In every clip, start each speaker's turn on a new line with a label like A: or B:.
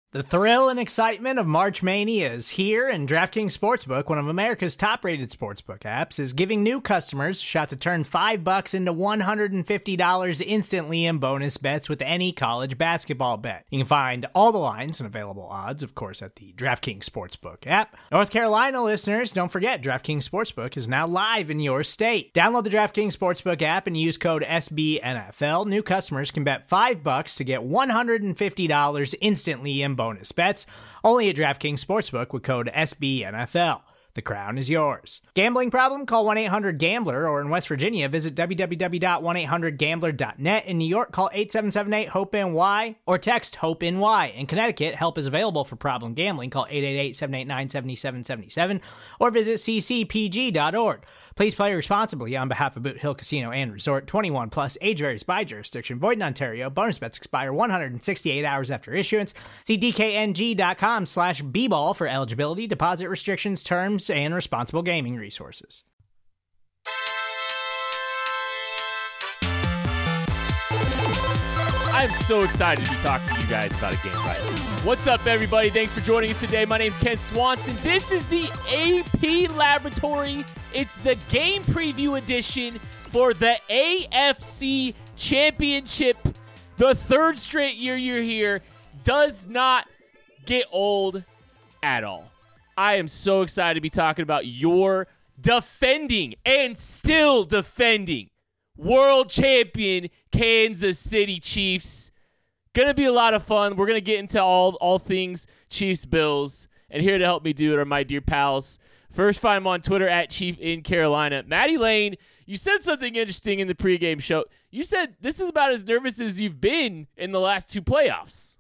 A: The thrill and excitement of March Mania is here, and DraftKings Sportsbook, one of America's top-rated sportsbook apps, is giving new customers a shot to turn $5 into $150 instantly in bonus bets with any college basketball bet. You can find all the lines and available odds, of course, at the DraftKings Sportsbook app. North Carolina listeners, don't forget, DraftKings Sportsbook is now live in your state. Download the DraftKings Sportsbook app and use code SBNFL. New customers can bet $5 to get $150 instantly in bonus bets, only at DraftKings Sportsbook with code SBNFL. The crown is yours. Gambling problem? Call 1-800-GAMBLER, or in West Virginia, visit www.1800gambler.net. In New York, call 877-8-HOPE-NY or text HOPE-NY. In Connecticut, help is available for problem gambling. Call 888-789-7777 or visit ccpg.org. Please play responsibly on behalf of Boot Hill Casino and Resort. 21 plus, age varies by jurisdiction. Void in Ontario. Bonus bets expire 168 hours after issuance. See dkng.com/bball for eligibility, deposit restrictions, terms, and responsible gaming resources.
B: I'm so excited to be talking to you guys about a game right. What's up, everybody? Thanks for joining us today. My name's Ken Swanson. This is the AP Laboratory. It's the game preview edition for the AFC Championship. The third straight year you're here does not get old at all. I am so excited to be talking about your defending and still defending world champion Kansas City Chiefs. Gonna be a lot of fun. We're gonna get into all things Chiefs Bills, and here to help me do it are my dear pals. First, find him on Twitter at Chief in Carolina. Maddie Lane, you said something interesting in the pregame show. You said this is about as nervous as you've been in the last two playoffs.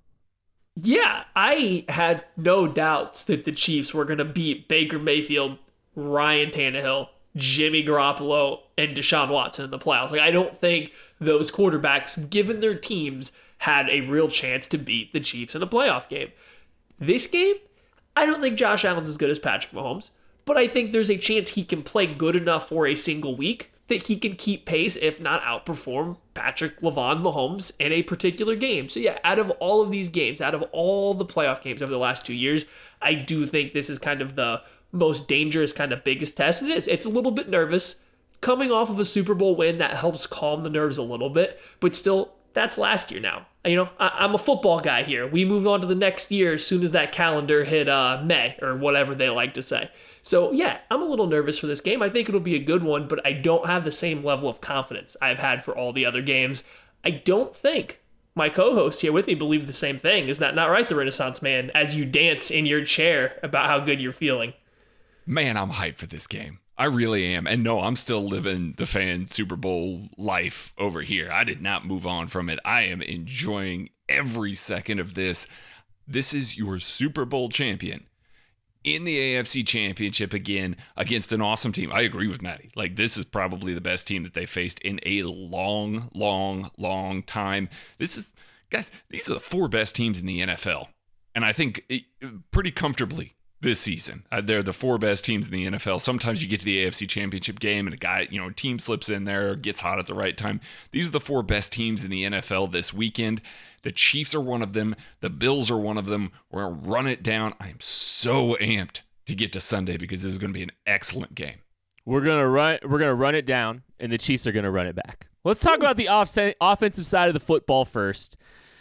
C: Yeah, I had no doubts that the Chiefs were going to beat Baker Mayfield, Ryan Tannehill, Jimmy Garoppolo, and Deshaun Watson in the playoffs. Like, I don't think those quarterbacks, given their teams, had a real chance to beat the Chiefs in a playoff game. This game, I don't think Josh Allen's as good as Patrick Mahomes, but I think there's a chance he can play good enough for a single week that he can keep pace, if not outperform, Patrick LeVon Mahomes in a particular game. So yeah, out of all of these games, out of all the playoff games over the last 2 years, I do think this is kind of the most dangerous, kind of biggest test it is. It's a little bit nervous. Coming off of a Super Bowl win, that helps calm the nerves a little bit, but still, that's last year now. You know, I'm a football guy here. We moved on to the next year as soon as that calendar hit May, or whatever they like to say. So yeah, I'm a little nervous for this game. I think it'll be a good one, but I don't have the same level of confidence I've had for all the other games. I don't think my co-host here with me believe the same thing. Is that not right, the Renaissance Man, as you dance in your chair about how good you're feeling?
D: Man, I'm hyped for this game. I really am. And no, I'm still living the fan Super Bowl life over here. I did not move on from it. I am enjoying every second of this. This is your Super Bowl champion in the AFC Championship again against an awesome team. I agree with Maddie. Like, this is probably the best team that they faced in a long, long, long time. Guys, these are the four best teams in the NFL. And I think pretty comfortably this season. They're the four best teams in the NFL. Sometimes you get to the AFC Championship game and a team slips in there, gets hot at the right time. These are the four best teams in the NFL this weekend. The Chiefs are one of them. The Bills are one of them. We're going to run it down. I am so amped to get to Sunday because this is going to be an excellent game.
B: We're going to run it down, and the Chiefs are going to run it back. Let's talk about the offensive side of the football first.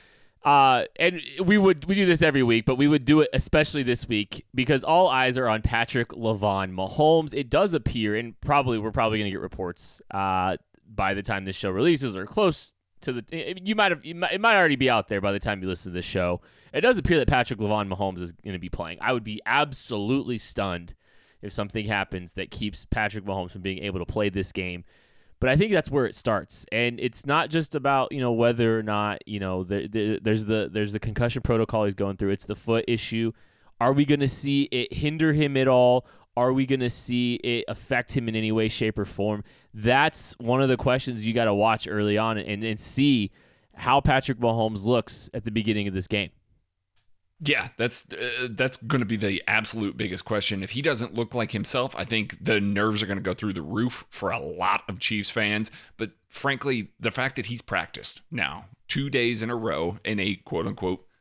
B: And we do this every week, but we would do it especially this week because all eyes are on Patrick LeVon Mahomes. It does appear, and we're probably going to get reports by the time this show releases or close to the. It might already be out there by the time you listen to this show. It does appear that Patrick LeVon Mahomes is going to be playing. I would be absolutely stunned if something happens that keeps Patrick Mahomes from being able to play this game. But I think that's where it starts, and it's not just about whether or not there's the concussion protocol he's going through. It's the foot issue. Are we going to see it hinder him at all? Are we going to see it affect him in any way, shape, or form? That's one of the questions you got to watch early on and see how Patrick Mahomes looks at the beginning of this game.
D: Yeah, that's going to be the absolute biggest question. If he doesn't look like himself, I think the nerves are going to go through the roof for a lot of Chiefs fans. But frankly, the fact that he's practiced now 2 days in a row in a quote-unquote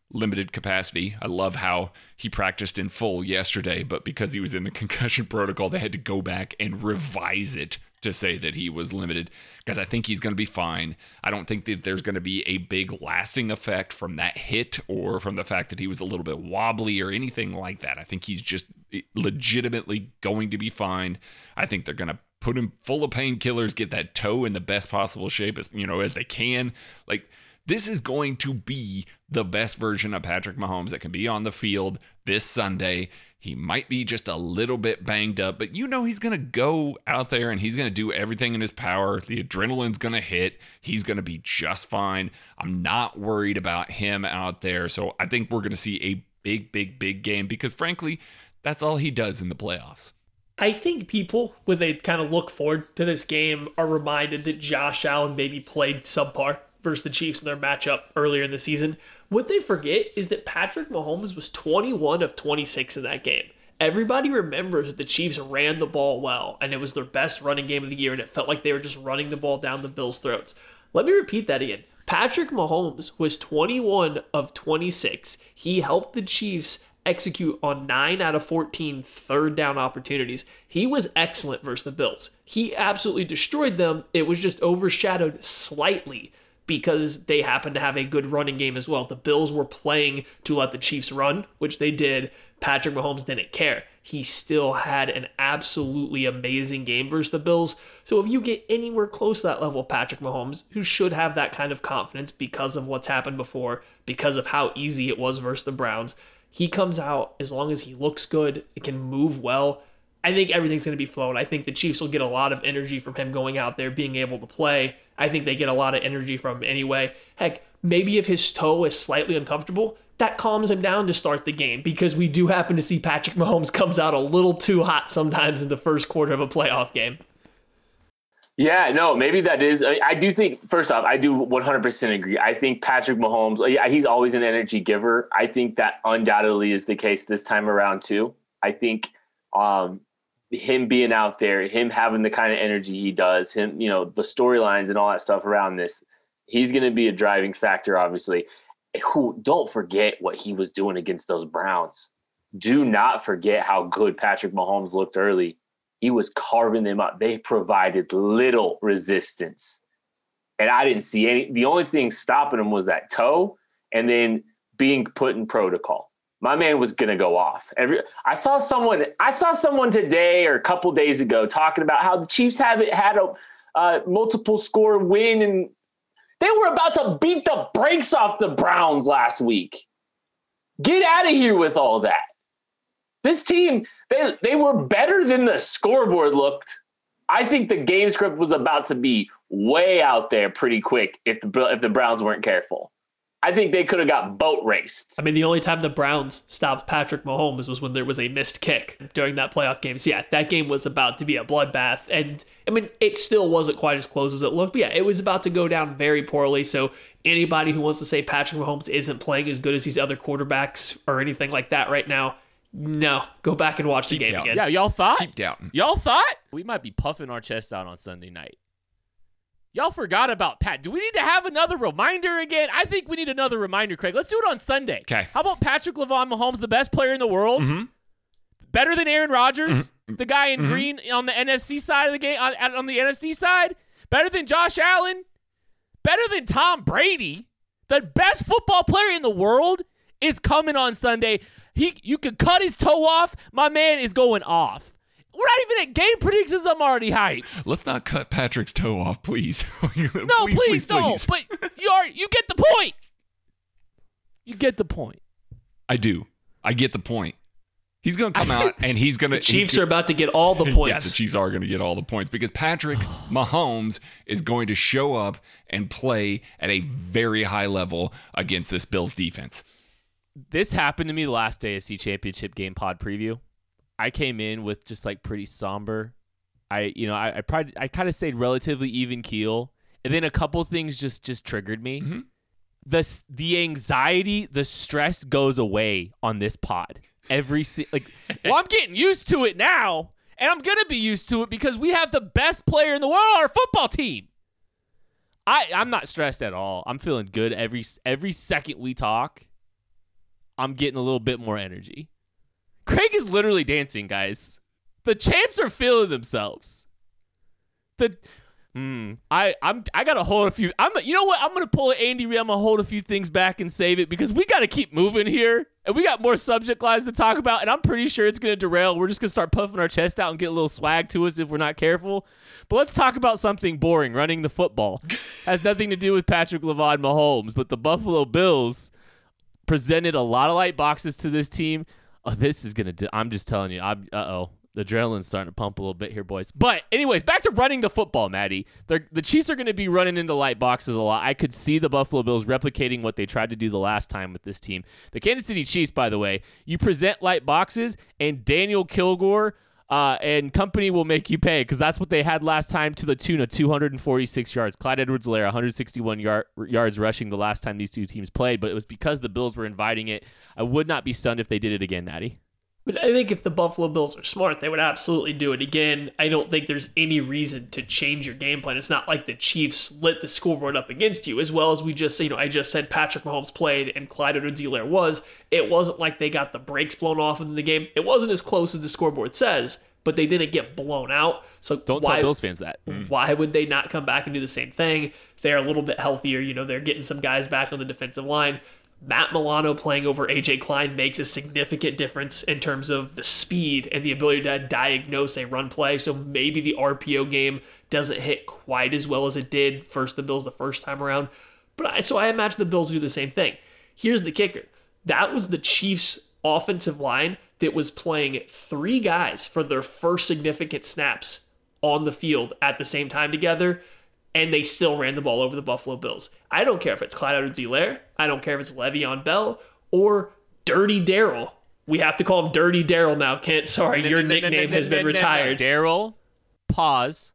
D: limited capacity. I love how he practiced in full yesterday, but because he was in the concussion protocol, they had to go back and revise it to say that he was limited, because I think he's going to be fine. I don't think that there's going to be a big lasting effect from that hit or from the fact that he was a little bit wobbly or anything like that. I think he's just legitimately going to be fine. I think they're going to put him full of painkillers, get that toe in the best possible shape as they can. Like, this is going to be the best version of Patrick Mahomes that can be on the field this Sunday. He might be just a little bit banged up, but he's going to go out there and he's going to do everything in his power. The adrenaline's going to hit. He's going to be just fine. I'm not worried about him out there. So I think we're going to see a big, big, big game because, frankly, that's all he does in the playoffs.
C: I think people, when they kind of look forward to this game, are reminded that Josh Allen maybe played subpar versus the Chiefs in their matchup earlier in the season. What they forget is that Patrick Mahomes was 21 of 26 in that game. Everybody remembers that the Chiefs ran the ball well, and it was their best running game of the year, and it felt like they were just running the ball down the Bills' throats. Let me repeat that again. Patrick Mahomes was 21 of 26. He helped the Chiefs execute on 9 out of 14 third down opportunities. He was excellent versus the Bills. He absolutely destroyed them. It was just overshadowed slightly because they happened to have a good running game as well. The Bills were playing to let the Chiefs run, which they did. Patrick Mahomes didn't care. He still had an absolutely amazing game versus the Bills. So if you get anywhere close to that level of Patrick Mahomes, who should have that kind of confidence because of what's happened before, because of how easy it was versus the Browns, he comes out, as long as he looks good, it can move well, I think everything's going to be flowing. I think the Chiefs will get a lot of energy from him going out there, being able to play. I think they get a lot of energy from him anyway. Heck, maybe if his toe is slightly uncomfortable, that calms him down to start the game, because we do happen to see Patrick Mahomes comes out a little too hot sometimes in the first quarter of a playoff game.
E: Yeah, no, maybe that is. I do think, first off, I do 100% agree. I think Patrick Mahomes, he's always an energy giver. I think that undoubtedly is the case this time around too. I think him being out there, him having the kind of energy he does, him, the storylines and all that stuff around this, he's going to be a driving factor, obviously. Don't forget what he was doing against those Browns. Do not forget how good Patrick Mahomes looked early. He was carving them up. They provided little resistance. And I didn't see any. The only thing stopping him was that toe and then being put in protocol. My man was going to go off. I saw someone today or a couple days ago talking about how the Chiefs haven't had a multiple score win, and they were about to beat the brakes off the Browns last week. Get out of here with all that. This team, they were better than the scoreboard looked. I think the game script was about to be way out there pretty quick if the Browns weren't careful. I think they could have got boat raced.
C: I mean, the only time the Browns stopped Patrick Mahomes was when there was a missed kick during that playoff game. So, yeah, that game was about to be a bloodbath. And, I mean, it still wasn't quite as close as it looked. But, yeah, it was about to go down very poorly. So, anybody who wants to say Patrick Mahomes isn't playing as good as these other quarterbacks or anything like that right now, no. Go back and watch the game again.
B: Yeah, y'all thought?
D: Keep doubting.
B: Y'all thought? We might be puffing our chests out on Sunday night. Y'all forgot about Pat. Do we need to have another reminder again? I think we need another reminder, Craig. Let's do it on Sunday.
D: Okay.
B: How about Patrick Mahomes, the best player in the world?
D: Mm-hmm.
B: Better than Aaron Rodgers,
D: Mm-hmm.
B: the guy in green on the NFC side of the game, on the NFC side? Better than Josh Allen? Better than Tom Brady? The best football player in the world is coming on Sunday. You could cut his toe off. My man is going off. We're not even at game predictions. I'm already hyped.
D: Let's not cut Patrick's toe off, please.
B: No, please don't. But you get the point. You get the point.
D: I do. I get the point. He's going to come out and he's going to...
C: The Chiefs are about to get all the points.
D: Yeah, the Chiefs are going to get all the points because Patrick Mahomes is going to show up and play at a very high level against this Bills defense.
B: This happened to me the last AFC Championship game pod preview. I came in with just like pretty somber. I kind of stayed relatively even keel, and then a couple things just triggered me.
D: Mm-hmm.
B: The anxiety, the stress goes away on this pod. I'm getting used to it now, and I'm gonna be used to it because we have the best player in the world on our football team. I'm not stressed at all. I'm feeling good every second we talk. I'm getting a little bit more energy. Craig is literally dancing, guys. The champs are feeling themselves. I gotta hold a few. You know what? I'm gonna pull an Andy Reid. I'm gonna hold a few things back and save it because we gotta keep moving here, and we got more subject lines to talk about. And I'm pretty sure it's gonna derail. We're just gonna start puffing our chest out and get a little swag to us if we're not careful. But let's talk about something boring. Running the football has nothing to do with Patrick Mahomes, but the Buffalo Bills presented a lot of light boxes to this team. Oh, this is gonna. I'm just telling you. The adrenaline's starting to pump a little bit here, boys. But anyways, back to running the football, Maddie. The Chiefs are going to be running into light boxes a lot. I could see the Buffalo Bills replicating what they tried to do the last time with this team. The Kansas City Chiefs, by the way, you present light boxes, and Daniel Kilgore and company will make you pay because that's what they had last time to the tune of 246 yards. Clyde Edwards-Helaire, 161 yards rushing the last time these two teams played, but it was because the Bills were inviting it. I would not be stunned if they did it again, Maddie.
C: But I think if the Buffalo Bills are smart, they would absolutely do it again. I don't think there's any reason to change your game plan. It's not like the Chiefs lit the scoreboard up against you, as well as we just, I just said Patrick Mahomes played and Clyde Edwards-Helaire was. It wasn't like they got the brakes blown off in the game. It wasn't as close as the scoreboard says, but they didn't get blown out. So
B: don't tell Bills fans that.
C: Why would they not come back and do the same thing? They're a little bit healthier. They're getting some guys back on the defensive line. Matt Milano playing over AJ Klein makes a significant difference in terms of the speed and the ability to diagnose a run play. So maybe the RPO game doesn't hit quite as well as it did the Bills the first time around. But I imagine the Bills do the same thing. Here's the kicker. That was the Chiefs' offensive line that was playing 3 guys for their first significant snaps on the field at the same time together, and they still ran the ball over the Buffalo Bills. I don't care if it's Clyde Edwards-Helaire. I don't care if it's Le'Veon Bell or Dirty Darryl. We have to call him Dirty Darryl now, Kent. Sorry, your nickname has been retired.
B: Darryl, pause,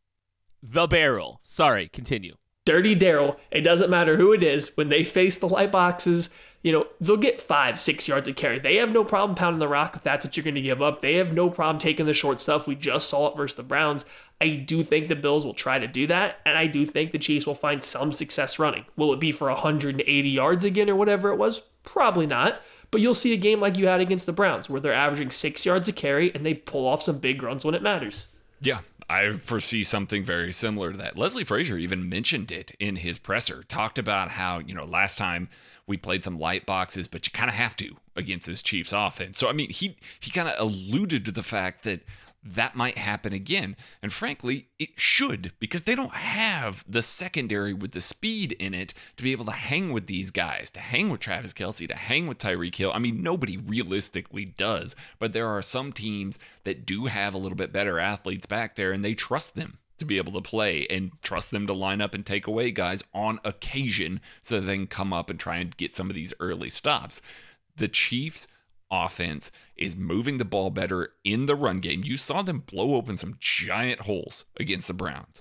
B: the barrel. Sorry, continue.
C: Dirty Darryl. It doesn't matter who it is. When they face the light boxes, they'll get 5-6 yards of carry. They have no problem pounding the rock if that's what you're going to give up. They have no problem taking the short stuff. We just saw it versus the Browns. I do think the Bills will try to do that, and I do think the Chiefs will find some success running. Will it be for 180 yards again or whatever it was? Probably not. But you'll see a game like you had against the Browns where they're averaging 6 yards a carry and they pull off some big runs when it matters.
D: Yeah, I foresee something very similar to that. Leslie Frazier even mentioned it in his presser, talked about how, last time we played some light boxes, but you kind of have to against this Chiefs offense. So, he kind of alluded to the fact that might happen again. And frankly, it should, because they don't have the secondary with the speed in it to be able to hang with these guys, to hang with Travis Kelce, to hang with Tyreek Hill. Nobody realistically does, but there are some teams that do have a little bit better athletes back there, and they trust them to be able to play and trust them to line up and take away guys on occasion so that they can come up and try and get some of these early stops. The Chiefs offense is moving the ball better in the run game. You saw them blow open some giant holes against the Browns.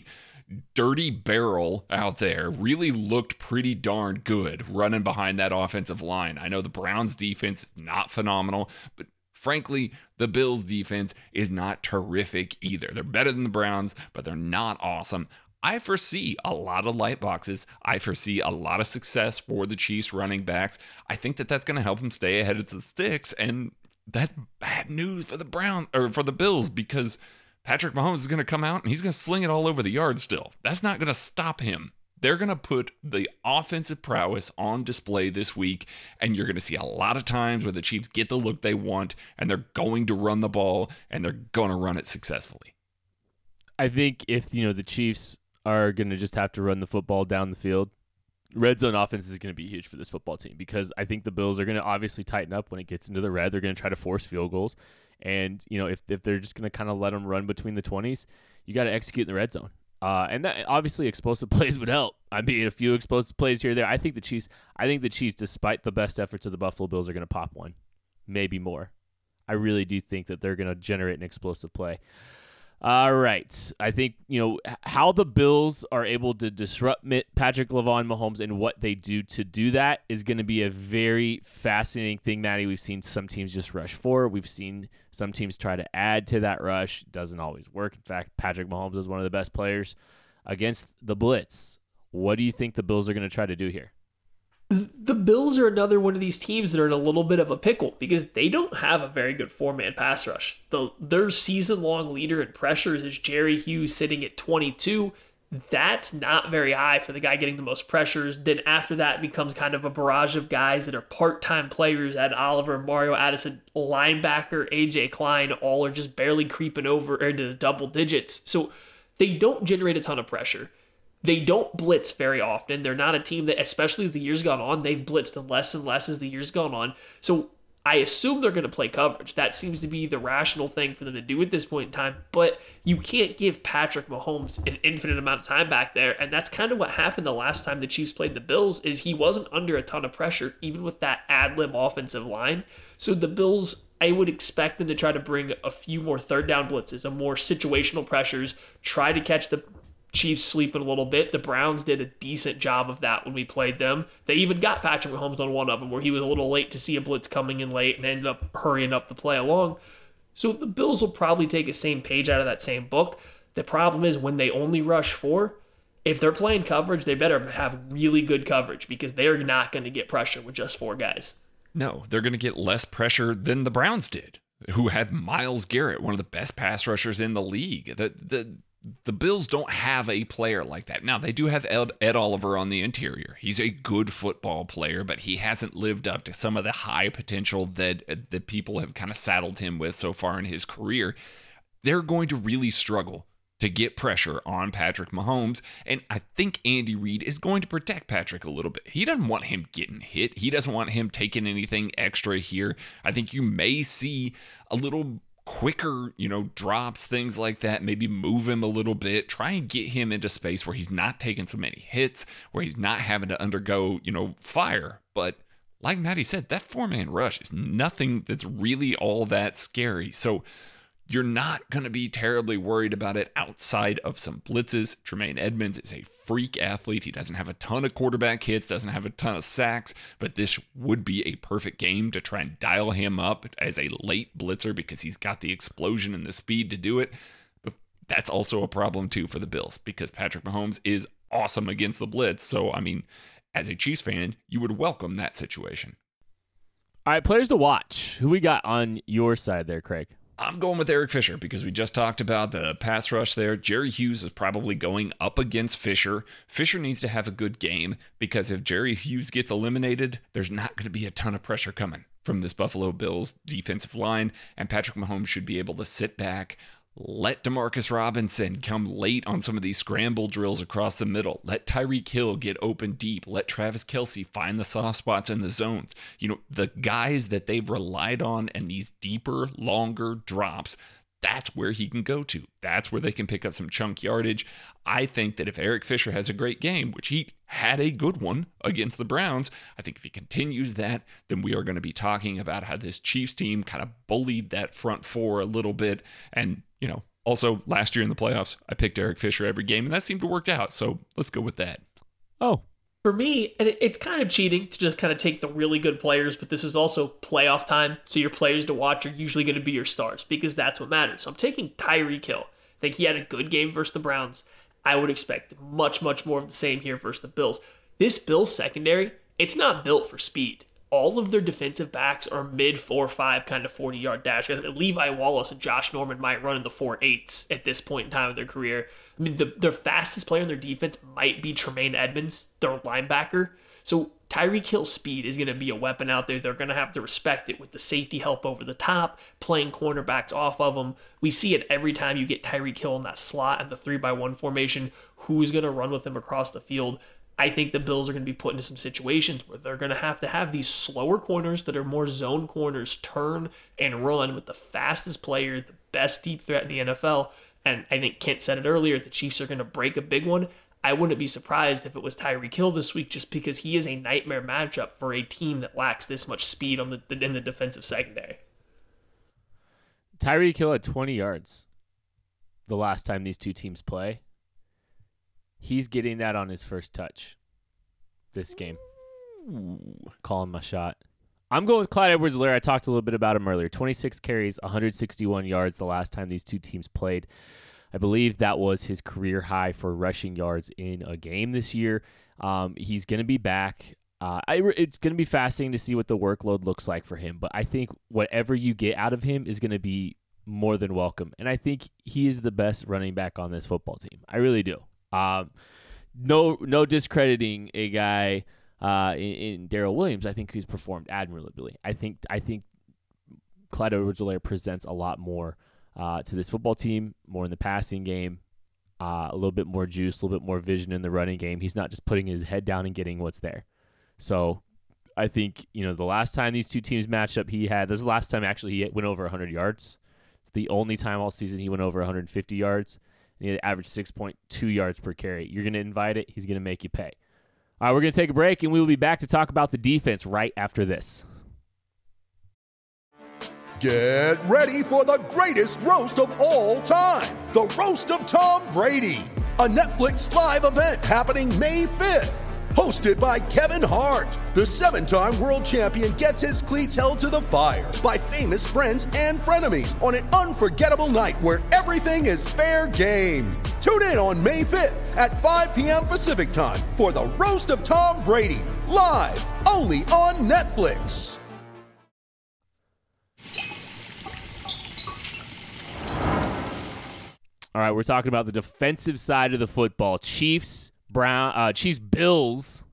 D: Dirty Barrel out there really looked pretty darn good running behind that offensive line. I know the Browns defense is not phenomenal, but frankly, the Bills defense is not terrific either. They're better than the Browns, but they're not awesome. I foresee a lot of light boxes. I foresee a lot of success for the Chiefs running backs. I think that's going to help them stay ahead of the sticks, and that's bad news for the Bills, because Patrick Mahomes is going to come out and he's going to sling it all over the yard still. That's not going to stop him. They're going to put the offensive prowess on display this week, and you're going to see a lot of times where the Chiefs get the look they want, and they're going to run the ball, and they're going to run it successfully.
B: I think if the Chiefs are going to just have to run the football down the field, red zone offense is going to be huge for this football team, because I think the Bills are going to obviously tighten up when it gets into the red. They're going to try to force field goals. And, if they're just going to kind of let them run between the 20s, you got to execute in the red zone. And that obviously explosive plays would help. A few explosive plays here or there. I think the Chiefs, despite the best efforts of the Buffalo Bills, are going to pop one, maybe more. I really do think that they're going to generate an explosive play. All right. I think, how the Bills are able to disrupt Patrick Mahomes and what they do to do that is going to be a very fascinating thing, Maddie. We've seen some teams just rush forward. We've seen some teams try to add to that rush. It doesn't always work. In fact, Patrick Mahomes is one of the best players against the blitz. What do you think the Bills are going to try to do here?
C: The Bills are another one of these teams that are in a little bit of a pickle because they don't have a very good four-man pass rush. Their season-long leader in pressures is Jerry Hughes sitting at 22. That's not very high for the guy getting the most pressures. Then after that, it becomes kind of a barrage of guys that are part-time players. Ed Oliver, Mario Addison, linebacker, A.J. Klein, all are just barely creeping over into the double digits. So they don't generate a ton of pressure. They don't blitz very often. They're not a team that, especially as the years gone on, they've blitzed less and less as the years gone on. So I assume they're going to play coverage. That seems to be the rational thing for them to do at this point in time. But you can't give Patrick Mahomes an infinite amount of time back there. And that's kind of what happened the last time the Chiefs played the Bills, is he wasn't under a ton of pressure, even with that ad-lib offensive line. So the Bills, I would expect them to try to bring a few more third down blitzes, a more situational pressures, try to catch the Chiefs sleeping a little bit. The Browns did a decent job of that when we played them. They even got Patrick Mahomes on one of them where he was a little late to see a blitz coming in late and ended up hurrying up the play along. So the Bills will probably take the same page out of that same book. The problem is when they only rush 4, if they're playing coverage, they better have really good coverage because they're not going to get pressure with just 4 guys.
D: No, they're going to get less pressure than the Browns did, who had Myles Garrett, one of the best pass rushers in the league. The Bills don't have a player like that. Now, they do have Ed Oliver on the interior. He's a good football player, but he hasn't lived up to some of the high potential that people have kind of saddled him with so far in his career. They're going to really struggle to get pressure on Patrick Mahomes, and I think Andy Reid is going to protect Patrick a little bit. He doesn't want him getting hit. He doesn't want him taking anything extra here. I think you may see a little quicker, drops, things like that, maybe move him a little bit, try and get him into space where he's not taking so many hits, where he's not having to undergo, fire. But like Maddie said, that 4-man rush is nothing that's really all that scary. So you're not going to be terribly worried about it outside of some blitzes. Tremaine Edmonds is a freak athlete. He doesn't have a ton of quarterback hits, doesn't have a ton of sacks, but this would be a perfect game to try and dial him up as a late blitzer because he's got the explosion and the speed to do it. But that's also a problem too for the Bills because Patrick Mahomes is awesome against the blitz. So, as a Chiefs fan, you would welcome that situation.
B: All right, players to watch. Who we got on your side there, Craig?
D: I'm going with Eric Fisher because we just talked about the pass rush there. Jerry Hughes is probably going up against Fisher. Fisher needs to have a good game because if Jerry Hughes gets eliminated, there's not going to be a ton of pressure coming from this Buffalo Bills defensive line, and Patrick Mahomes should be able to sit back, let Demarcus Robinson come late on some of these scramble drills across the middle. Let Tyreek Hill get open deep. Let Travis Kelce find the soft spots in the zones. The guys that they've relied on and these deeper, longer drops, that's where he can go to. That's where they can pick up some chunk yardage. I think that if Eric Fisher has a great game, which he had a good one against the Browns, I think if he continues that, then we are going to be talking about how this Chiefs team kind of bullied that front 4 a little bit. And, also last year in the playoffs, I picked Eric Fisher every game, and that seemed to work out. So let's go with that.
B: Oh,
C: for me, and it's kind of cheating to just kind of take the really good players, but this is also playoff time, so your players to watch are usually going to be your stars because that's what matters. So I'm taking Tyreek Hill. I think he had a good game versus the Browns. I would expect much, much more of the same here versus the Bills. This Bills secondary, it's not built for speed. All of their defensive backs are mid 4.5 kind of 40-yard dash. Levi Wallace and Josh Norman might run in the 4.8s at this point in time of their career. Their fastest player in their defense might be Tremaine Edmonds, their linebacker. So Tyreek Hill's speed is going to be a weapon out there. They're going to have to respect it with the safety help over the top, playing cornerbacks off of them. We see it every time you get Tyreek Hill in that slot and the 3-by-1 formation. Who's going to run with him across the field? I think the Bills are going to be put into some situations where they're going to have these slower corners that are more zone corners turn and run with the fastest player, the best deep threat in the NFL. And I think Kent said it earlier, the Chiefs are going to break a big one. I wouldn't be surprised if it was Tyreek Hill this week just because he is a nightmare matchup for a team that lacks this much speed in the defensive secondary.
B: Tyreek Hill had 20 yards the last time these two teams play. He's getting that on his first touch this game. Ooh. Calling my shot. I'm going with Clyde Edwards-Helaire. I talked a little bit about him earlier. 26 carries, 161 yards the last time these two teams played. I believe that was his career high for rushing yards in a game this year. He's going to be back. It's going to be fascinating to see what the workload looks like for him, but I think whatever you get out of him is going to be more than welcome. And I think he is the best running back on this football team. I really do. No discrediting a guy in Darrell Williams. I think he's performed admirably. I think Clyde Edwards-Helaire presents a lot more to this football team, more in the passing game, a little bit more juice, a little bit more vision in the running game. He's not just putting his head down and getting what's there. So I think, the last time these two teams matched up, this is the last time actually he went over 100 yards. It's the only time all season he went over 150 yards. And he had averaged 6.2 yards per carry. You're going to invite it. He's going to make you pay. All right, we're going to take a break, and we will be back to talk about the defense right after this.
F: Get ready for the greatest roast of all time, the Roast of Tom Brady, a Netflix live event happening May 5th. Hosted by Kevin Hart, the 7-time world champion gets his cleats held to the fire by famous friends and frenemies on an unforgettable night where everything is fair game. Tune in on May 5th at 5 p.m. Pacific time for the Roast of Tom Brady, live only on Netflix.
B: All right, we're talking about the defensive side of the football. Chiefs, Bills,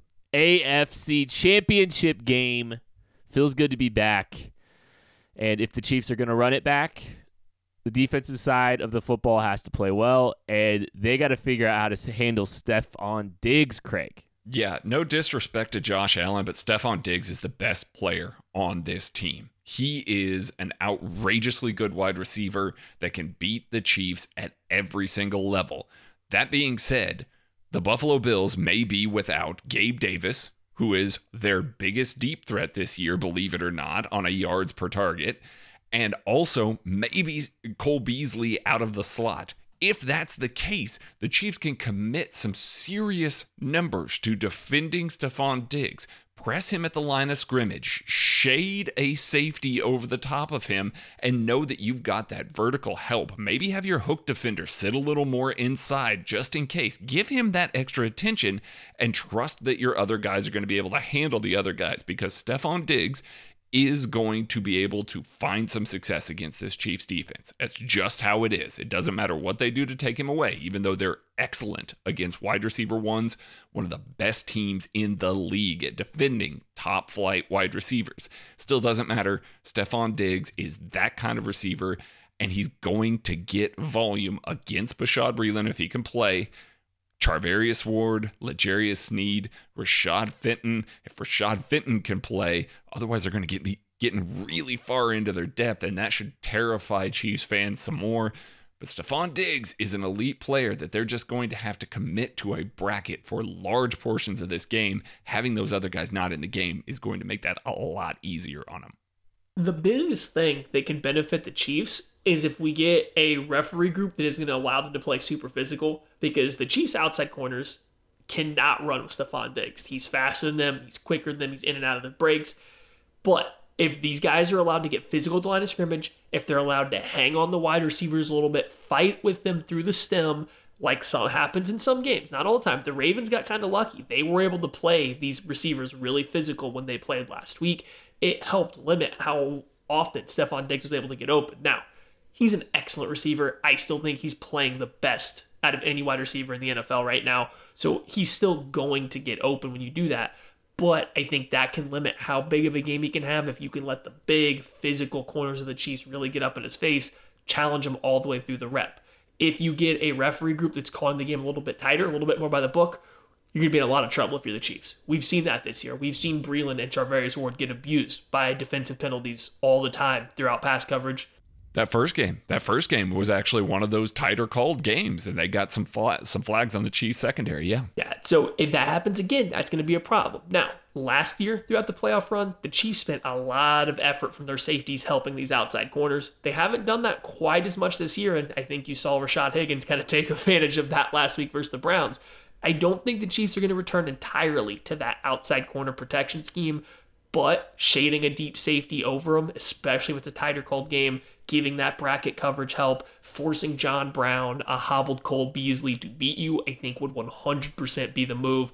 B: AFC Championship game. Feels good to be back. And if the Chiefs are going to run it back, the defensive side of the football has to play well, and they got to figure out how to handle Stephon Diggs, Craig.
D: Yeah, no disrespect to Josh Allen, but Stephon Diggs is the best player on this team. He is an outrageously good wide receiver that can beat the Chiefs at every single level. That being said, the Buffalo Bills may be without Gabe Davis, who is their biggest deep threat this year, believe it or not, on a yards per target, and also maybe Cole Beasley out of the slot. If that's the case, the Chiefs can commit some serious numbers to defending Stephon Diggs. Press him at the line of scrimmage, shade a safety over the top of him, and know that you've got that vertical help. Maybe have your hook defender sit a little more inside just in case. Give him that extra attention and trust that your other guys are going to be able to handle the other guys, because Stephon Diggs is going to be able to find some success against this Chiefs defense. That's just how it is. It doesn't matter what they do to take him away, even though they're excellent against wide receiver ones, one of the best teams in the league at defending top flight wide receivers. Still doesn't matter. Stephon Diggs is that kind of receiver, and he's going to get volume against Bashaud Breeland if he can play. Charvarius Ward, L'Jarius Sneed, Rashad Fenton. If Rashad Fenton can play, otherwise they're going to be getting really far into their depth, and that should terrify Chiefs fans some more. But Stephon Diggs is an elite player that they're just going to have to commit to a bracket for large portions of this game. Having those other guys not in the game is going to make that a lot easier on them.
C: The biggest thing that can benefit the Chiefs is if we get a referee group that is going to allow them to play super physical, because the Chiefs' outside corners cannot run with Stephon Diggs. He's faster than them. He's quicker than them. He's in and out of the breaks. But if these guys are allowed to get physical at the line of scrimmage, if they're allowed to hang on the wide receivers a little bit, fight with them through the stem, like some happens in some games, not all the time. The Ravens got kind of lucky. They were able to play these receivers really physical when they played last week. It helped limit how often Stephon Diggs was able to get open. Now, he's an excellent receiver. I still think he's playing the best out of any wide receiver in the NFL right now. So he's still going to get open when you do that. But I think that can limit how big of a game he can have if you can let the big physical corners of the Chiefs really get up in his face, challenge him all the way through the rep. If you get a referee group that's calling the game a little bit tighter, a little bit more by the book, you're going to be in a lot of trouble if you're the Chiefs. We've seen that this year. We've seen Breeland and Charvarius Ward get abused by defensive penalties all the time throughout pass coverage.
D: That first game was actually one of those tighter called games, and they got some flags on the Chiefs secondary. Yeah.
C: So if that happens again, that's going to be a problem. Now, last year throughout the playoff run, the Chiefs spent a lot of effort from their safeties helping these outside corners. They haven't done that quite as much this year, and I think you saw Rashad Higgins kind of take advantage of that last week versus the Browns. I don't think the Chiefs are going to return entirely to that outside corner protection scheme, but shading a deep safety over them, especially if it's a tighter called game, giving that bracket coverage help, forcing John Brown, a hobbled Cole Beasley to beat you, I think would 100% be the move.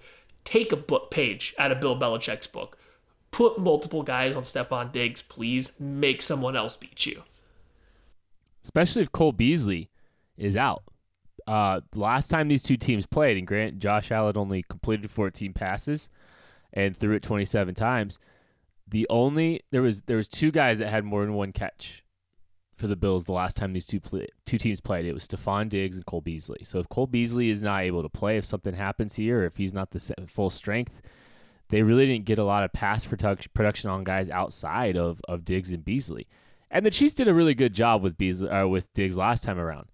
C: take a page out of Bill Belichick's book. Put multiple guys on Stephon Diggs, please. Make someone else beat you.
B: Especially if Cole Beasley is out. The last time these two teams played, and Grant, Josh Allen only completed 14 passes and threw it 27 times. There was two guys that had more than one catch for the Bills the last time these two teams played. It was Stephon Diggs and Cole Beasley. So if Cole Beasley is not able to play, if something happens here, or if he's not the full strength, they really didn't get a lot of pass production on guys outside of Diggs and Beasley. And the Chiefs did a really good job with Diggs last time around.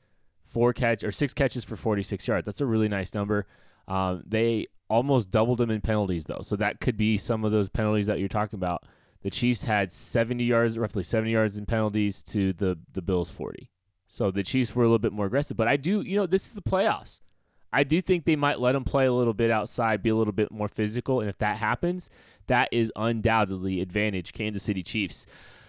B: 6 catches for 46 yards. That's a really nice number. They almost doubled them in penalties, though. So that could be some of those penalties that you're talking about. The Chiefs had roughly 70 yards in penalties to the Bills 40. So the Chiefs were a little bit more aggressive. But I do, this is the playoffs. I do think they might let them play a little bit outside, be a little bit more physical. And if that happens, that is undoubtedly advantage Kansas City Chiefs.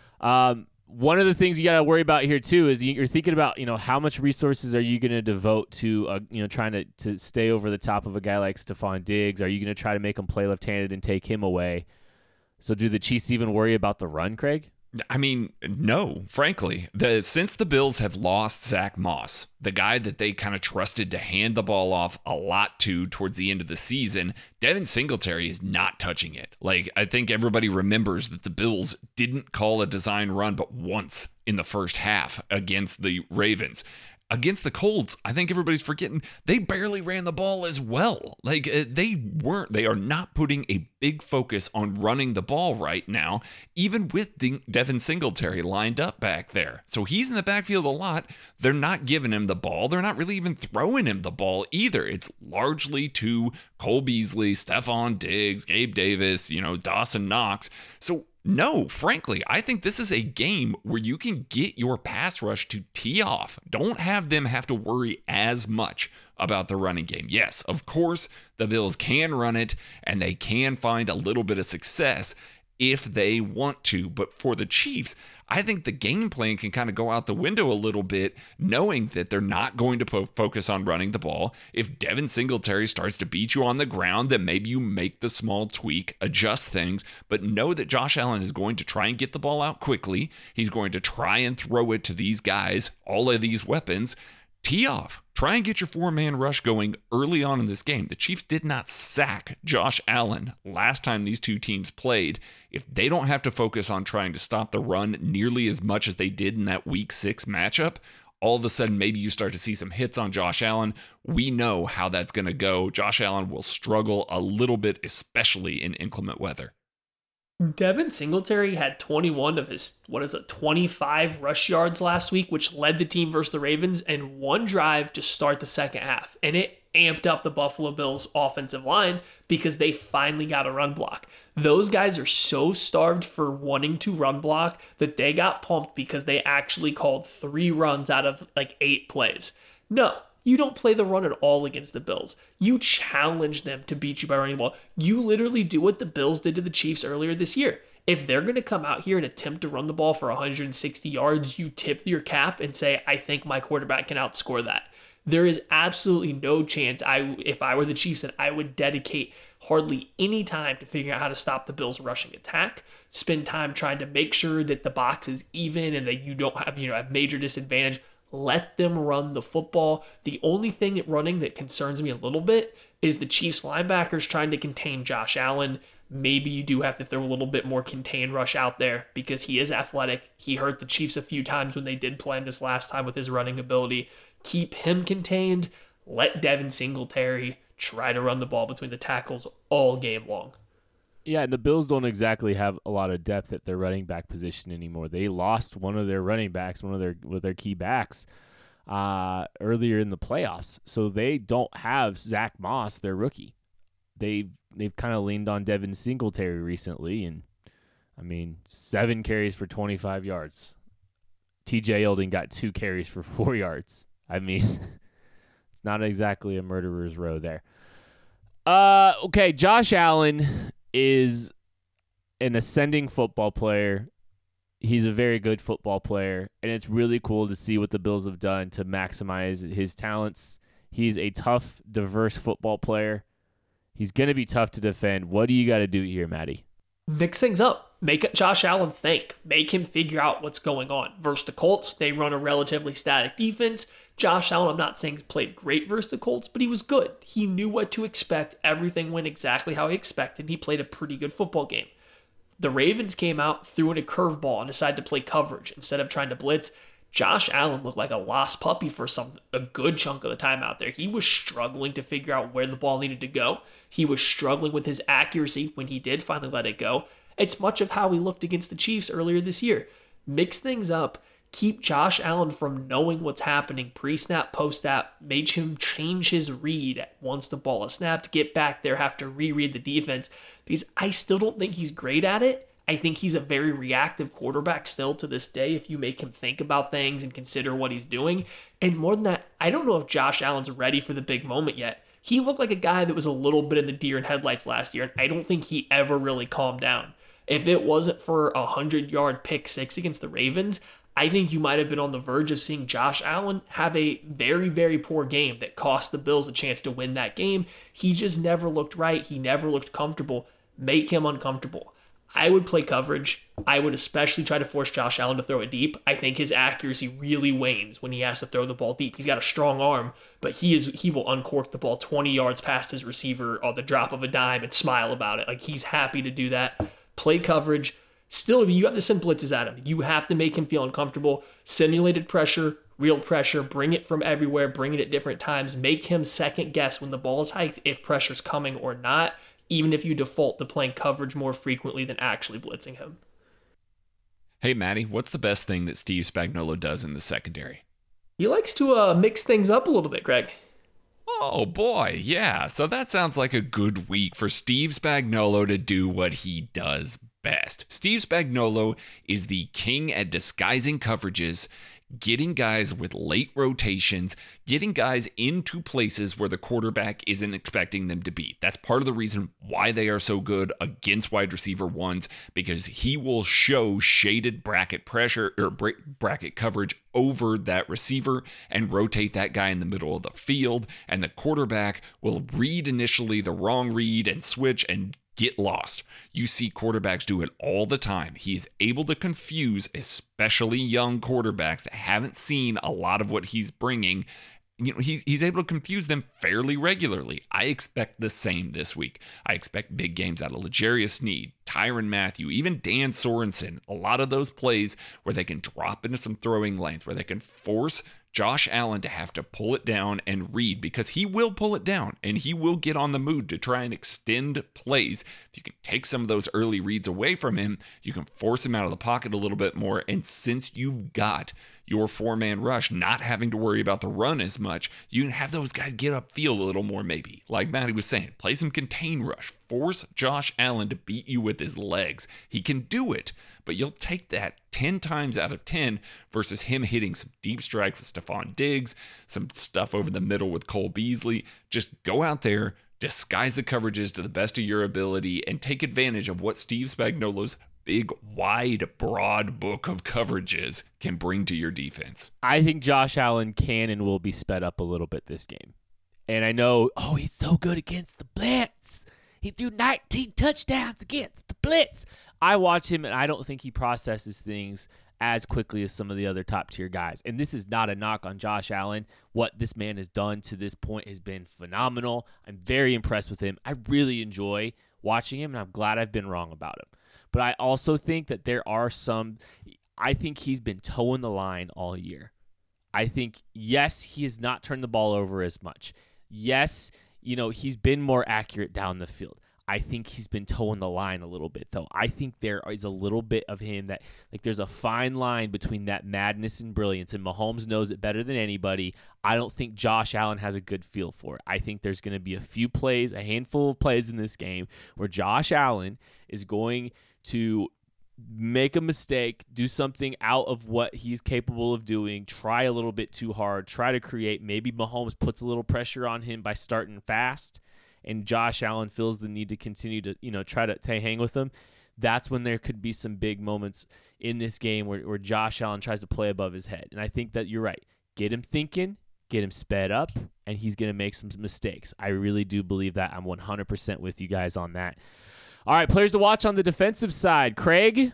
B: One of the things you got to worry about here, too, is you're thinking about, how much resources are you going to devote to, trying to stay over the top of a guy like Stephon Diggs? Are you going to try to make him play left-handed and take him away? So do the Chiefs even worry about the run, Craig?
D: I mean, no, frankly. Since the Bills have lost Zach Moss, the guy that they kind of trusted to hand the ball off a lot to towards the end of the season, Devin Singletary is not touching it. I think everybody remembers that the Bills didn't call a design run but once in the first half against the Ravens. Against the Colts, I think everybody's forgetting they barely ran the ball as well. They are not putting a big focus on running the ball right now, even with Devin Singletary lined up back there. So he's in the backfield a lot. They're not giving him the ball. They're not really even throwing him the ball either. It's largely to Cole Beasley, Stephon Diggs, Gabe Davis, Dawson Knox. So no, frankly, I think this is a game where you can get your pass rush to tee off. Don't have them have to worry as much about the running game. Yes, of course, the Bills can run it, and they can find a little bit of success if they want to. But for the Chiefs, I think the game plan can kind of go out the window a little bit, knowing that they're not going to focus on running the ball. If Devin Singletary starts to beat you on the ground, then maybe you make the small tweak, adjust things, but know that Josh Allen is going to try and get the ball out quickly. He's going to try and throw it to these guys, all of these weapons. Tee off. Try and get your 4-man rush going early on in this game. The Chiefs did not sack Josh Allen last time these two teams played. If they don't have to focus on trying to stop the run nearly as much as they did in that Week 6 matchup, all of a sudden maybe you start to see some hits on Josh Allen. We know how that's going to go. Josh Allen will struggle a little bit, especially in inclement weather.
C: Devin Singletary had 21 of his, 25 rush yards last week, which led the team versus the Ravens, and one drive to start the second half. And it amped up the Buffalo Bills offensive line because they finally got a run block. Those guys are so starved for wanting to run block that they got pumped because they actually called 3 runs out of 8 plays. No. You don't play the run at all against the Bills. You challenge them to beat you by running the ball. You literally do what the Bills did to the Chiefs earlier this year. If they're going to come out here and attempt to run the ball for 160 yards, you tip your cap and say, I think my quarterback can outscore that. There is absolutely no chance, if I were the Chiefs, that I would dedicate hardly any time to figure out how to stop the Bills' rushing attack, spend time trying to make sure that the box is even and that you don't have a major disadvantage. Let them run the football. The only thing at running that concerns me a little bit is the Chiefs linebackers trying to contain Josh Allen. Maybe you do have to throw a little bit more contained rush out there because he is athletic. He hurt the Chiefs a few times when they did play him this last time with his running ability. Keep him contained. Let Devin Singletary try to run the ball between the tackles all game long.
B: Yeah, and the Bills don't exactly have a lot of depth at their running back position anymore. They lost one of their running backs, one of their key backs, earlier in the playoffs. So they don't have Zach Moss, their rookie. They've kind of leaned on Devin Singletary recently, and 7 carries for 25 yards. TJ Yeldon got 2 carries for 4 yards. It's not exactly a murderer's row there. Okay, Josh Allen is an ascending football player. He's a very good football player, and it's really cool to see what the Bills have done to maximize his talents. He's a tough, diverse football player. He's going to be tough to defend. What do you got to do here, Maddie?
C: Mix things up. Make Josh Allen think. Make him figure out what's going on. Versus the Colts, they run a relatively static defense. Josh Allen, I'm not saying he's played great versus the Colts, but he was good. He knew what to expect. Everything went exactly how he expected. He played a pretty good football game. The Ravens came out, threw in a curveball, and decided to play coverage instead of trying to blitz. Josh Allen looked like a lost puppy for a good chunk of the time out there. He was struggling to figure out where the ball needed to go. He was struggling with his accuracy when he did finally let it go. It's much of how he looked against the Chiefs earlier this year. Mix things up. Keep Josh Allen from knowing what's happening pre-snap, post-snap. Made him change his read once the ball is snapped. Get back there, have to reread the defense. Because I still don't think he's great at it. I think he's a very reactive quarterback still to this day if you make him think about things and consider what he's doing. And more than that, I don't know if Josh Allen's ready for the big moment yet. He looked like a guy that was a little bit in the deer in headlights last year, and I don't think he ever really calmed down. If it wasn't for a 100-yard pick six against the Ravens, I think you might have been on the verge of seeing Josh Allen have a very, very poor game that cost the Bills a chance to win that game. He just never looked right. He never looked comfortable. Make him uncomfortable. I would play coverage. I would especially try to force Josh Allen to throw it deep. I think his accuracy really wanes when he has to throw the ball deep. He's got a strong arm, but he will uncork the ball 20 yards past his receiver on the drop of a dime and smile about it. Like, he's happy to do that. Play coverage. Still, you have to send blitzes at him. You have to make him feel uncomfortable. Simulated pressure, real pressure, bring it from everywhere, bring it at different times. Make him second guess when the ball is hiked if pressure's coming or not, even if you default to playing coverage more frequently than actually blitzing him.
D: Hey, Maddie, what's the best thing that Steve Spagnuolo does in the secondary?
C: He likes to mix things up a little bit, Greg.
D: Oh, boy, yeah. So that sounds like a good week for Steve Spagnuolo to do what he does best. Steve Spagnuolo is the king at disguising coverages, getting guys with late rotations, getting guys into places where the quarterback isn't expecting them to be. That's part of the reason why they are so good against wide receiver ones, because he will show shaded bracket pressure or bracket coverage over that receiver and rotate that guy in the middle of the field, and the quarterback will read initially the wrong read and switch and get lost. You see quarterbacks do it all the time. He's able to confuse especially young quarterbacks that haven't seen a lot of what he's bringing. You know, he's able to confuse them fairly regularly. I expect the same this week. I expect big games out of L'Jarius Sneed, Tyrann Mathieu, even Dan Sorensen. A lot of those plays where they can drop into some throwing lanes, where they can force Josh Allen to have to pull it down and read, because he will pull it down and he will get on the move to try and extend plays. If you can take some of those early reads away from him, you can force him out of the pocket a little bit more. And since you've got your four-man rush, not having to worry about the run as much, you can have those guys get upfield a little more maybe. Like Matty was saying, play some contain rush. Force Josh Allen to beat you with his legs. He can do it, but you'll take that 10 times out of 10 versus him hitting some deep strike with Stephon Diggs, some stuff over the middle with Cole Beasley. Just go out there, disguise the coverages to the best of your ability, and take advantage of what Steve Spagnuolo's big, wide, broad book of coverages can bring to your defense.
B: I think Josh Allen can and will be sped up a little bit this game. And I know, he's so good against the blitz. He threw 19 touchdowns against the blitz. I watch him, and I don't think he processes things as quickly as some of the other top-tier guys. And this is not a knock on Josh Allen. What this man has done to this point has been phenomenal. I'm very impressed with him. I really enjoy watching him, and I'm glad I've been wrong about him. But I also think that there are I think he's been towing the line all year. I think, yes, he has not turned the ball over as much. Yes, he's been more accurate down the field. I think he's been towing the line a little bit, though. I think there is a little bit of him that, there's a fine line between that madness and brilliance, and Mahomes knows it better than anybody. I don't think Josh Allen has a good feel for it. I think there's going to be a handful of plays in this game where Josh Allen is going to make a mistake, do something out of what he's capable of doing, try a little bit too hard, try to create. Maybe Mahomes puts a little pressure on him by starting fast, and Josh Allen feels the need to continue to, try to hang with him. That's when there could be some big moments in this game where Josh Allen tries to play above his head. And I think that you're right. Get him thinking, get him sped up, and he's going to make some mistakes. I really do believe that. I'm 100% with you guys on that. All right, players to watch on the defensive side. Craig?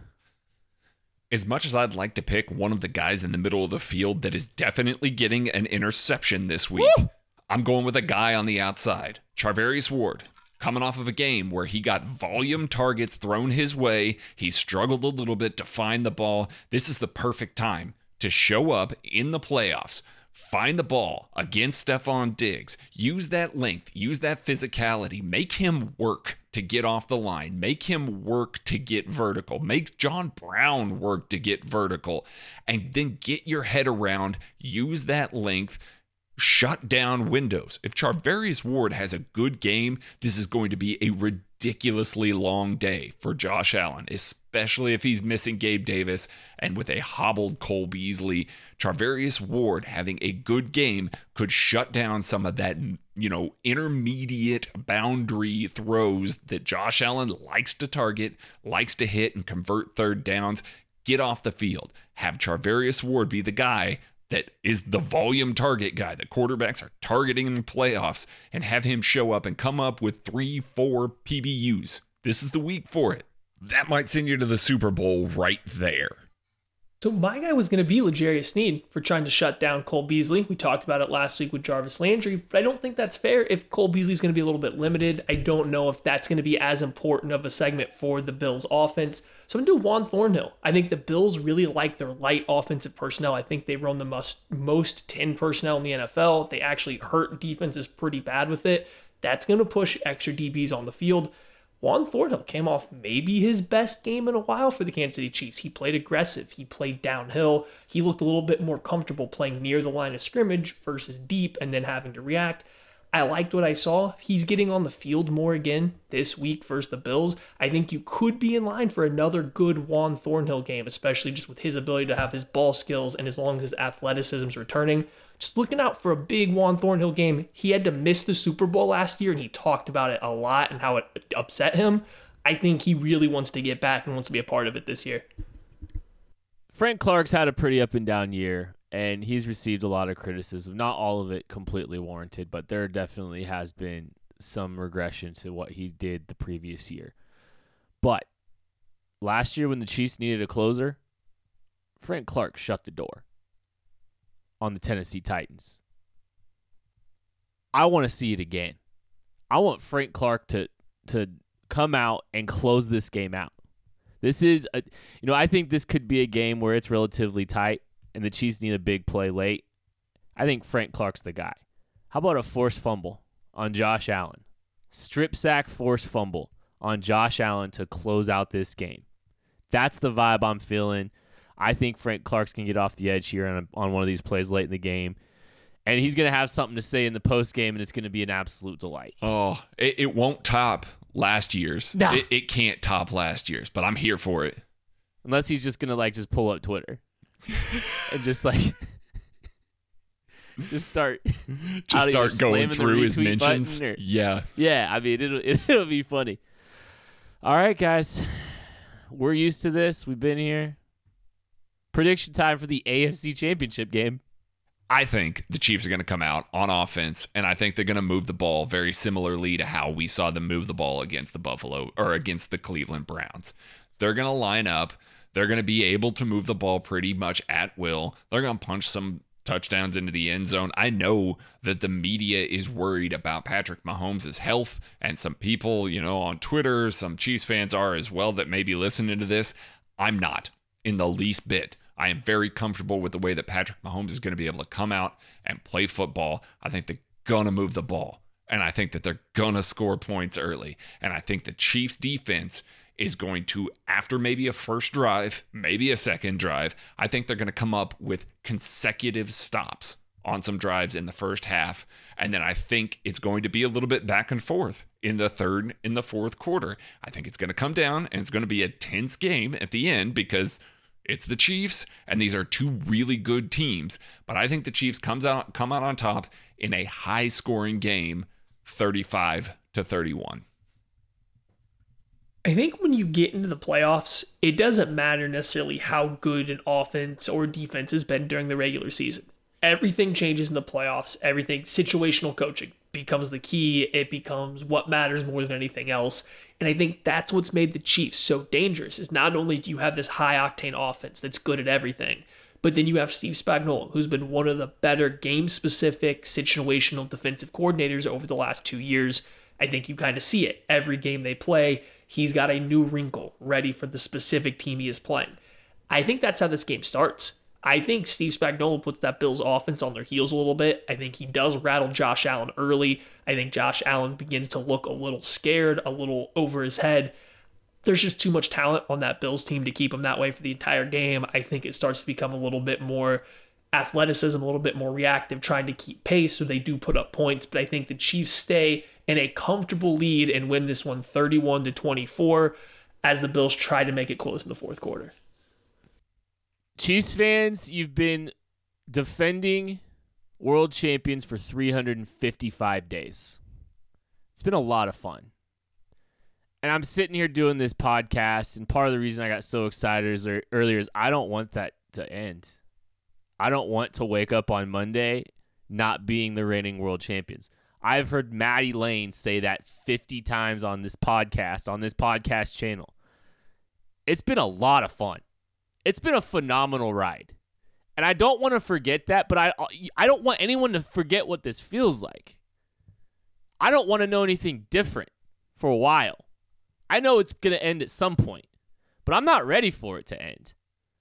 D: As much as I'd like to pick one of the guys in the middle of the field that is definitely getting an interception this week, I'm going with a guy on the outside, Charvarius Ward. Coming off of a game where he got volume targets thrown his way, he struggled a little bit to find the ball. This is the perfect time to show up in the playoffs, find the ball against Stephon Diggs, use that length, use that physicality, make him work to get off the line, make him work to get vertical, make John Brown work to get vertical, and then get your head around, use that length, shut down windows. If Charvarius Ward has a good game, this is going to be a ridiculously long day for Josh Allen, especially if he's missing Gabe Davis and with a hobbled Cole Beasley. Charvarius Ward having a good game could shut down some of that, intermediate boundary throws that Josh Allen likes to target, likes to hit and convert third downs. Get off the field. Have Charvarius Ward be the guy that is the volume target guy that quarterbacks are targeting in the playoffs, and have him show up and come up with 3-4 PBUs. This is the week for it. That might send you to the Super Bowl right there.
C: So my guy was going to be L'Jarius Sneed for trying to shut down Cole Beasley. We talked about it last week with Jarvis Landry, but I don't think that's fair. If Cole Beasley's going to be a little bit limited, I don't know if that's going to be as important of a segment for the Bills offense. So I'm going to do Juan Thornhill. I think the Bills really like their light offensive personnel. I think they run the most 10 personnel in the NFL. They actually hurt defenses pretty bad with it. That's going to push extra DBs on the field. Juan Thornhill came off maybe his best game in a while for the Kansas City Chiefs. He played aggressive. He played downhill. He looked a little bit more comfortable playing near the line of scrimmage versus deep and then having to react. I liked what I saw. He's getting on the field more again this week versus the Bills. I think you could be in line for another good Juan Thornhill game, especially just with his ability to have his ball skills and as long as his athleticism's returning. Just looking out for a big Juan Thornhill game. He had to miss the Super Bowl last year, and he talked about it a lot and how it upset him. I think he really wants to get back and wants to be a part of it this year.
B: Frank Clark's had a pretty up and down year, and he's received a lot of criticism. Not all of it completely warranted, but there definitely has been some regression to what he did the previous year. But last year when the Chiefs needed a closer, Frank Clark shut the door on the Tennessee Titans. I want to see it again. I want Frank Clark to come out and close this game out. This is, I think this could be a game where it's relatively tight and the Chiefs need a big play late. I think Frank Clark's the guy. How about a forced fumble on Josh Allen? Strip sack, forced fumble on Josh Allen to close out this game. That's the vibe I'm feeling. I think Frank Clark's going to get off the edge here on one of these plays late in the game. And he's going to have something to say in the post game, and it's going to be an absolute delight.
D: Oh, it won't top last year's.
B: Nah.
D: It can't top last year's, but I'm here for it.
B: Unless he's just going to just pull up Twitter and just start
D: going through his mentions. Yeah.
B: I mean, it'll be funny. All right, guys. We're used to this. We've been here. Prediction time for the AFC Championship game.
D: I think the Chiefs are going to come out on offense, and I think they're going to move the ball very similarly to how we saw them move the ball against the Cleveland Browns. They're going to line up. They're going to be able to move the ball pretty much at will. They're going to punch some touchdowns into the end zone. I know that the media is worried about Patrick Mahomes' health, and some people, on Twitter, some Chiefs fans are as well that may be listening to this. I'm not in the least bit. I am very comfortable with the way that Patrick Mahomes is going to be able to come out and play football. I think they're going to move the ball, and I think that they're going to score points early. And I think the Chiefs defense is going to, after maybe a first drive, maybe a second drive, I think they're going to come up with consecutive stops on some drives in the first half. And then I think it's going to be a little bit back and forth in the third and the fourth quarter. I think it's going to come down, and it's going to be a tense game at the end because it's the Chiefs, and these are two really good teams. But I think the Chiefs come out on top in a high-scoring game, 35-31.
C: I think when you get into the playoffs, it doesn't matter necessarily how good an offense or defense has been during the regular season. everything changes in the playoffs. Everything, situational coaching becomes the key. It becomes what matters more than anything else. And I think that's what's made the Chiefs so dangerous, is not only do you have this high-octane offense that's good at everything, but then you have Steve Spagnuolo, who's been one of the better game-specific situational defensive coordinators over the last 2 years. I think you kind of see it. Every game they play, he's got a new wrinkle ready for the specific team he is playing. I think that's how this game starts. I think Steve Spagnuolo puts that Bills offense on their heels a little bit. I think he does rattle Josh Allen early. I think Josh Allen begins to look a little scared, a little over his head. There's just too much talent on that Bills team to keep him that way for the entire game. I think it starts to become a little bit more athleticism, a little bit more reactive, trying to keep pace, so they do put up points. But I think the Chiefs stay in a comfortable lead and win this one 31-24 as the Bills try to make it close in the fourth quarter.
B: Chiefs fans, you've been defending world champions for 355 days. It's been a lot of fun. And I'm sitting here doing this podcast, and part of the reason I got so excited earlier is I don't want that to end. I don't want to wake up on Monday not being the reigning world champions. I've heard Maddie Lane say that 50 times on this podcast channel. It's been a lot of fun. It's been a phenomenal ride. And I don't want to forget that, but I don't want anyone to forget what this feels like. I don't want to know anything different for a while. I know it's going to end at some point, but I'm not ready for it to end.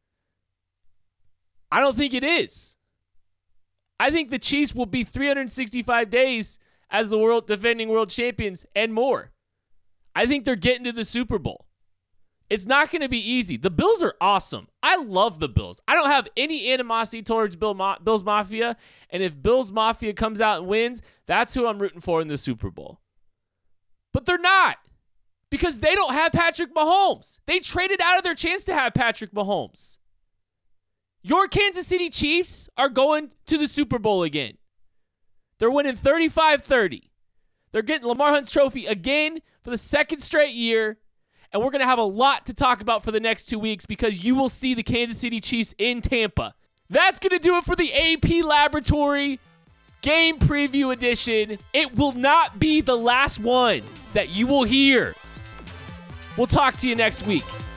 B: I don't think it is. I think the Chiefs will be 365 days as the defending world champions and more. I think they're getting to the Super Bowl. It's not going to be easy. The Bills are awesome. I love the Bills. I don't have any animosity towards Bills Mafia, and if Bills Mafia comes out and wins, that's who I'm rooting for in the Super Bowl. But they're not, because they don't have Patrick Mahomes. They traded out of their chance to have Patrick Mahomes. Your Kansas City Chiefs are going to the Super Bowl again. They're winning 35-30. They're getting Lamar Hunt's trophy again for the second straight year. And we're going to have a lot to talk about for the next 2 weeks, because you will see the Kansas City Chiefs in Tampa. That's going to do it for the AP Laboratory Game Preview Edition. It will not be the last one that you will hear. We'll talk to you next week.